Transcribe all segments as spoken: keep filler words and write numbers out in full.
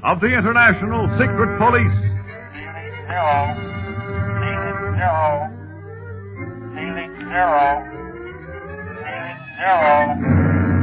of the International Secret Police. Zero. Ceiling zero. Ceiling zero. Ceiling zero.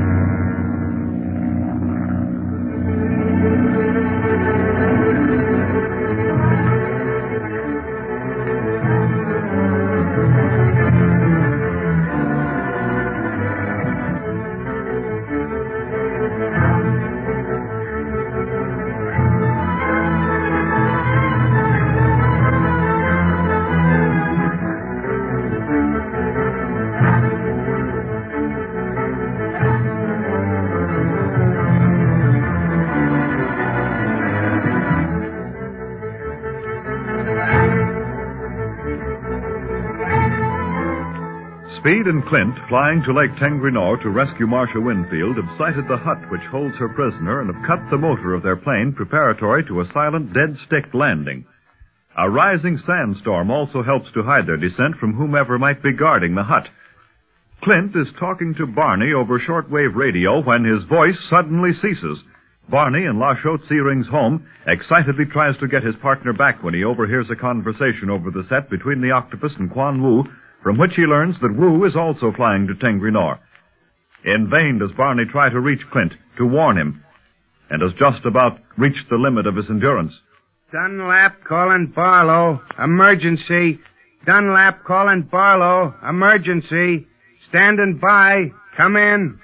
Speed and Clint, flying to Lake Tengrinor to rescue Marcia Winfield, have sighted the hut which holds her prisoner and have cut the motor of their plane preparatory to a silent dead stick landing. A rising sandstorm also helps to hide their descent from whomever might be guarding the hut. Clint is talking to Barney over shortwave radio when his voice suddenly ceases. Barney, in La Chote Searing's home, excitedly tries to get his partner back when he overhears a conversation over the set between the octopus and Quan Wu, from which he learns that Wu is also flying to Tengrinor. In vain does Barney try to reach Clint, to warn him, and has just about reached the limit of his endurance. Dunlap calling Barlow. Emergency. Dunlap calling Barlow. Emergency. Standing by. Come in.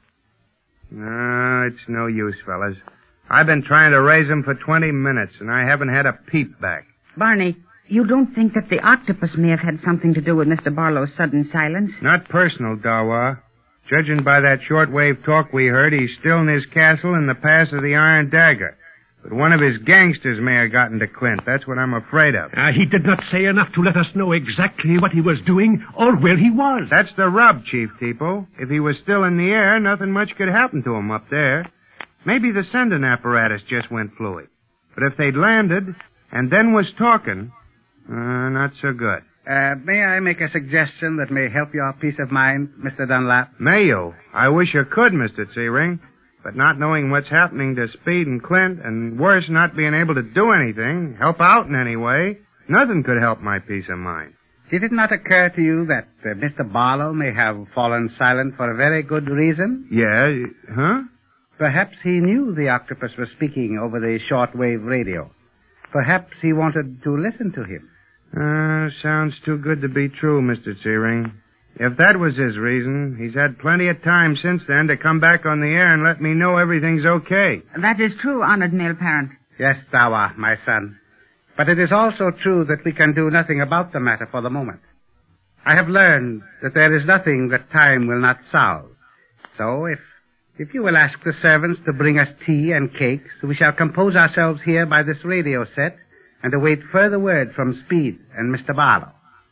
No, it's no use, fellas. I've been trying to raise him for twenty minutes, and I haven't had a peep back. Barney, you don't think that the octopus may have had something to do with Mister Barlow's sudden silence? Not personal, Dawa. Judging by that shortwave talk we heard, he's still in his castle in the pass of the Iron Dagger. But one of his gangsters may have gotten to Clint. That's what I'm afraid of. Uh, he did not say enough to let us know exactly what he was doing or where he was. That's the rub, Chief Tipo. If he was still in the air, nothing much could happen to him up there. Maybe the sending apparatus just went fluid. But if they'd landed and then was talking, uh, not so good. Uh, may I make a suggestion that may help your peace of mind, Mister Dunlap? May you? I wish you could, Mister Searing. But not knowing what's happening to Speed and Clint, and worse, not being able to do anything, help out in any way, nothing could help my peace of mind. Did it not occur to you that uh, Mister Barlow may have fallen silent for a very good reason? Yeah, huh? Perhaps he knew the octopus was speaking over the shortwave radio. Perhaps he wanted to listen to him. Uh, sounds too good to be true, Mister Searing. If that was his reason, he's had plenty of time since then to come back on the air and let me know everything's okay. That is true, honored male parent. Yes, Dawa, my son. But it is also true that we can do nothing about the matter for the moment. I have learned that there is nothing that time will not solve. So if if you will ask the servants to bring us tea and cakes, we shall compose ourselves here by this radio set and await further word from Speed and Mister Barlow.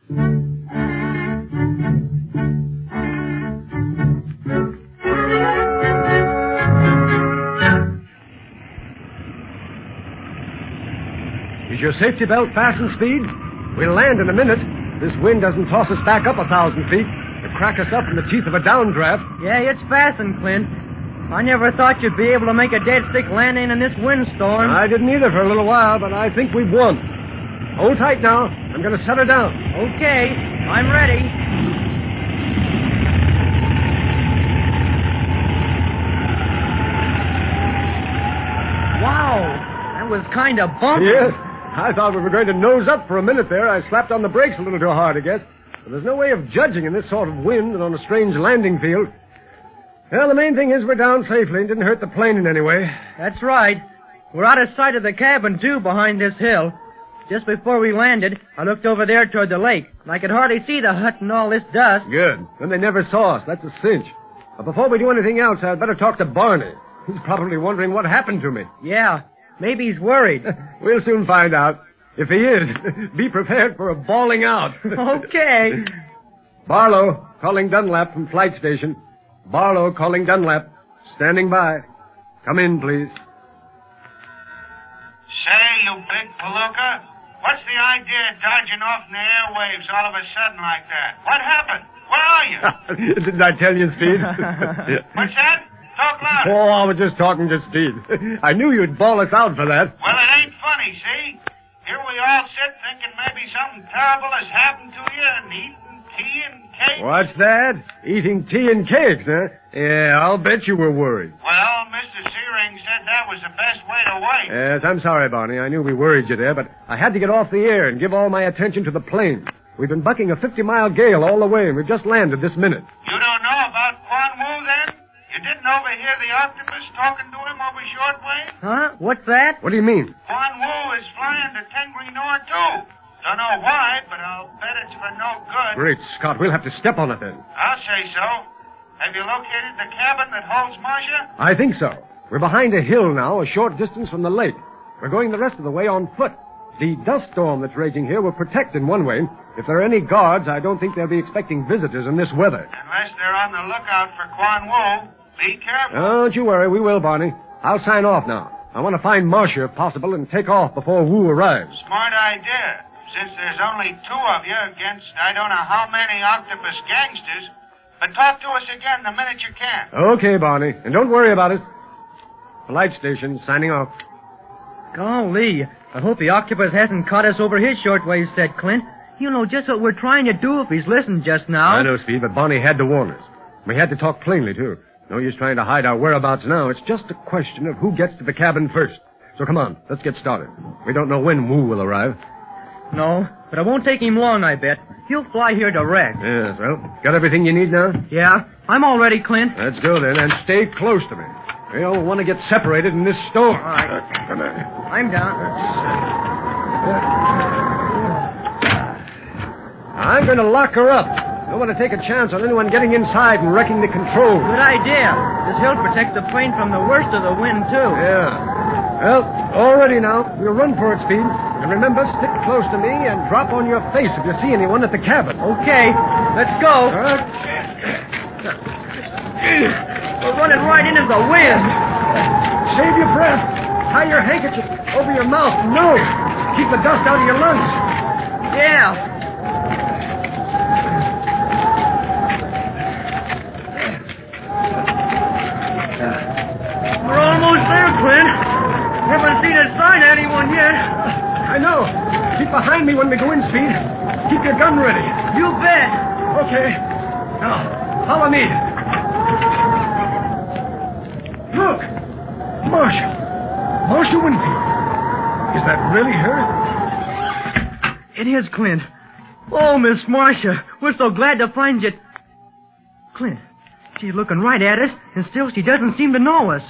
Is your safety belt fastened, Speed? We'll land in a minute. This wind doesn't toss us back up a thousand feet or crack us up in the teeth of a downdraft. Yeah, it's fastened, Clint. I never thought you'd be able to make a dead stick landing in this windstorm. I didn't either for a little while, but I think we've won. Hold tight now. I'm going to set her down. Okay, I'm ready. Wow, that was kind of bumpy. Yes. I thought we were going to nose up for a minute there. I slapped on the brakes a little too hard, I guess. But there's no way of judging in this sort of wind and on a strange landing field. Well, the main thing is we're down safely and didn't hurt the plane in any way. That's right. We're out of sight of the cabin, too, behind this hill. Just before we landed, I looked over there toward the lake, and I could hardly see the hut in all this dust. Good. Then they never saw us. That's a cinch. But before we do anything else, I'd better talk to Barney. He's probably wondering what happened to me. Yeah, maybe he's worried. We'll soon find out. If he is, be prepared for a bawling out. Okay. Barlow, calling Dunlap from flight station. Barlow calling Dunlap. Standing by. Come in, please. Say, you big palooka, what's the idea of dodging off in the airwaves all of a sudden like that? What happened? Where are you? Didn't I tell you, Speed? What's that? talk louder. Oh, I was just talking to Speed. I knew you'd bawl us out for that. Well, it ain't funny, see? Here we all sit thinking maybe something terrible has happened to you and eating tea and cake. What's that? Eating tea and cakes, huh? Yeah, I'll bet you were worried. Well, Mister Searing said that was the best way to wait. Yes, I'm sorry, Barney. I knew we worried you there, but I had to get off the air and give all my attention to the plane. We've been bucking a fifty-mile gale all the way, and we've just landed this minute. You don't know about Quan Wu, then? You didn't overhear the octopus talking to him over shortwave? Huh? What's that? What do you mean? Quan Wu is flying to Tengri Nor, too. Don't know why, but I'll bet it's for no good. Great Scott, we'll have to step on it then. I'll say so. Have you located the cabin that holds Marcia? I think so. We're behind a hill now, a short distance from the lake. We're going the rest of the way on foot. The dust storm that's raging here will protect in one way. If there are any guards, I don't think they'll be expecting visitors in this weather. Unless they're on the lookout for Quan Wu. Be careful. Don't you worry, we will, Barney. I'll sign off now. I want to find Marcia if possible and take off before Wu arrives. Smart idea. Since there's only two of you against I don't know how many octopus gangsters. But talk to us again the minute you can. Okay, Barney. And don't worry about us. Flight station, signing off. Golly, I hope the octopus hasn't caught us over his shortwave set, Clint. You know just what we're trying to do if he's listened just now. I know, Speed, but Barney had to warn us. We had to talk plainly, too. No use trying to hide our whereabouts now. It's just a question of who gets to the cabin first. So come on, let's get started. We don't know when Wu will arrive. No, but it won't take him long, I bet. He'll fly here direct. Yes, well, got everything you need now? Yeah, I'm all ready, Clint. Let's go then, and stay close to me. We don't want to get separated in this storm. All right. Uh, come on. I'm down. I'm going to lock her up. Don't want to take a chance on anyone getting inside and wrecking the controls. Good idea. This hill protects the plane from the worst of the wind, too. Yeah. Well, all ready now. We'll run for it, Speed. And remember, stick close to me and drop on your face if you see anyone at the cabin. Okay. Let's go. Uh, We're running right into the wind. Save your breath. Tie your handkerchief over your mouth and nose. Keep the dust out of your lungs. Yeah. We're almost there, Clint. Haven't seen a sign of anyone yet. I know. Keep behind me when we go in, Speed. Keep your gun ready. You bet. Okay. Now, follow me. Look! Marcia. Marcia Winfield. Is that really her? It is, Clint. Oh, Miss Marcia, we're so glad to find you. Clint, she's looking right at us, and still she doesn't seem to know us.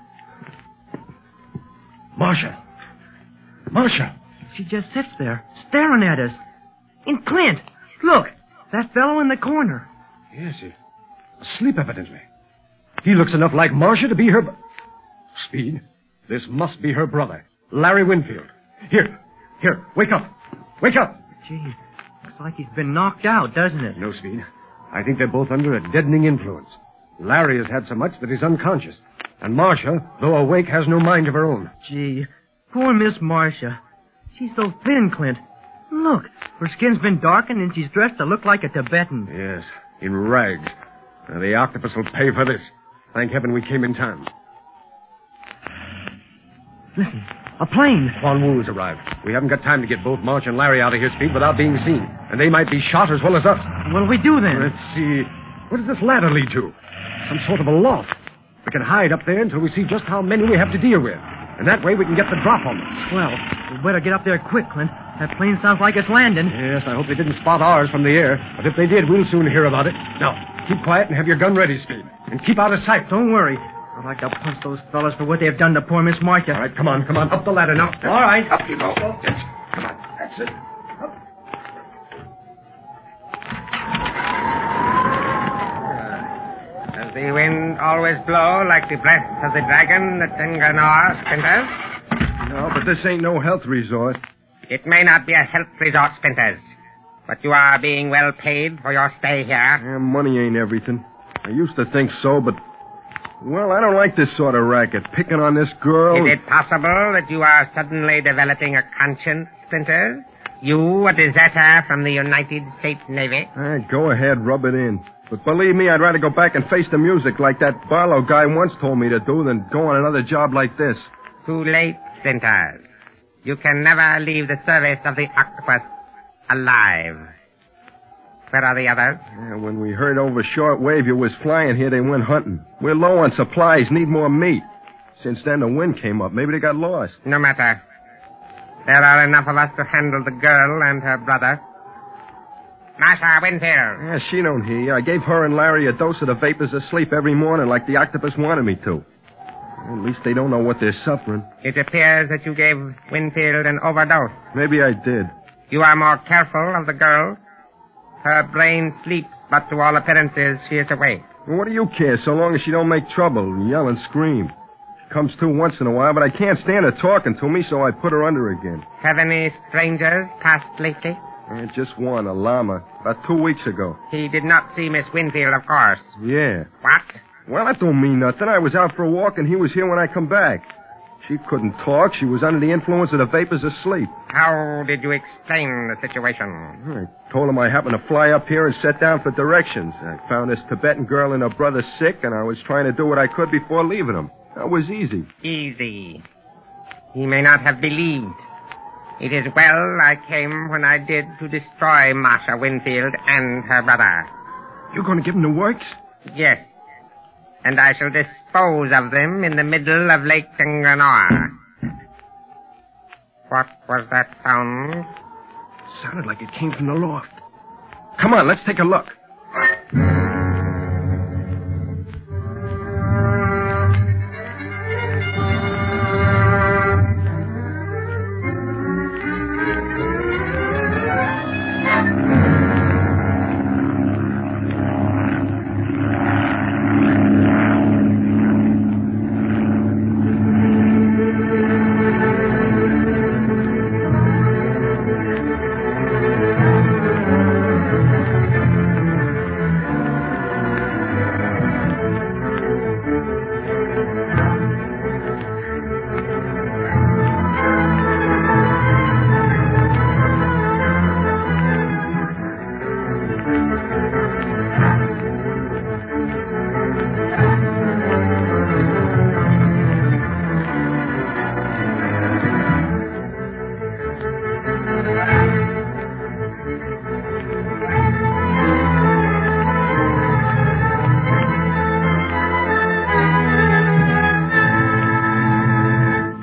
Marcia. Marcia. She just sits there, staring at us. And Clint, look, that fellow in the corner. Yes, he's asleep, evidently. He looks enough like Marcia to be her... b- Speed, this must be her brother, Larry Winfield. Here, here, wake up. Wake up. Gee, looks like he's been knocked out, doesn't it? No, Speed. I think they're both under a deadening influence. Larry has had so much that he's unconscious. And Marcia, though awake, has no mind of her own. Gee, poor Miss Marcia. She's so thin, Clint. Look, her skin's been darkened and she's dressed to look like a Tibetan. Yes, in rags. Now, the octopus will pay for this. Thank heaven we came in time. Listen, a plane. Quan Wu's arrived. We haven't got time to get both Marcia and Larry out of here, Speed, without being seen. And they might be shot as well as us. What'll we do then? Let's see. What does this ladder lead to? Some sort of a loft. We can hide up there until we see just how many we have to deal with. And that way we can get the drop on them. Well, we better get up there quick, Clint. That plane sounds like it's landing. Yes, I hope they didn't spot ours from the air. But if they did, we'll soon hear about it. Now, keep quiet and have your gun ready, Speed. And keep out of sight. Don't worry. I'd like to punch those fellas for what they've done to poor Miss Marcia. All right, come on, come on. Up the ladder now. All right. Up you go. Yes. Come on. That's it. Up. Does the wind always blow like the breath of the dragon at Tenganor, Spinters? No, but this ain't no health resort. It may not be a health resort, Spinters, but you are being well paid for your stay here. Yeah, money ain't everything. I used to think so, but... Well, I don't like this sort of racket. Picking on this girl... Is it possible that you are suddenly developing a conscience, Spinters? You, a deserter from the United States Navy? All right, go ahead, rub it in. But believe me, I'd rather go back and face the music like that Barlow guy once told me to do than go on another job like this. Too late, Splinters. You can never leave the service of the octopus alive. Where are the others? Yeah, when we heard over shortwave you was flying here, they went hunting. We're low on supplies, need more meat. Since then, the wind came up. Maybe they got lost. No matter. There are enough of us to handle the girl and her brother. Marsha Winfield. Yeah, she don't hear you. I gave her and Larry a dose of the vapors of sleep every morning like the octopus wanted me to. At least they don't know what they're suffering. It appears that you gave Winfield an overdose. Maybe I did. You are more careful of the girl. Her brain sleeps, but to all appearances, she is awake. Well, what do you care, so long as she don't make trouble and yell and scream? She comes to once in a while, but I can't stand her talking to me, so I put her under again. Have any strangers passed lately? Eh, just one, a llama, about two weeks ago. He did not see Miss Winfield, of course. Yeah. What? Well, that don't mean nothing. I was out for a walk, and he was here when I come back. She couldn't talk. She was under the influence of the vapors of sleep. How did you explain the situation? I told him I happened to fly up here and set down for directions. I found this Tibetan girl and her brother sick, and I was trying to do what I could before leaving them. That was easy. Easy. He may not have believed. It is well I came when I did to destroy Marsha Winfield and her brother. You going to give them the works? Yes. And I shall dispose of them in the middle of Lake Tanganoa. What was that sound? Sounded like it came from the loft. Come on, let's take a look.